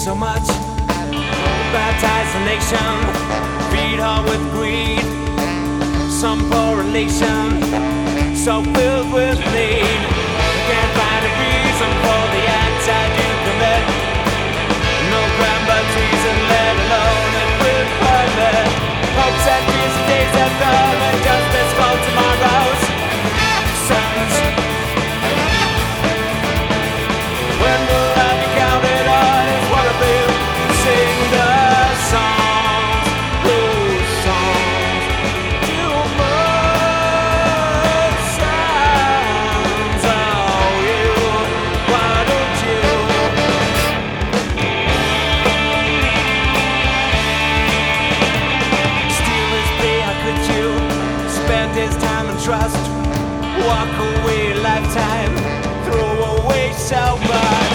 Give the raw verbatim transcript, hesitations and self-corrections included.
so much. Baptize the nation, feed her with greed. Some poor relation, so filled with need. Can't find a reason for the acts I do commit. No crime but treason, let alone it will permit. Hopes and fears of days that come, and justice for tomorrow's sons. When will I be counted on? Is what I feel. Sing the songs, those songs. Too much sounds. Oh, you, why don't you? Steal his pay, how could you? Spend his time and trust. Walk away a lifetime, throw away so much.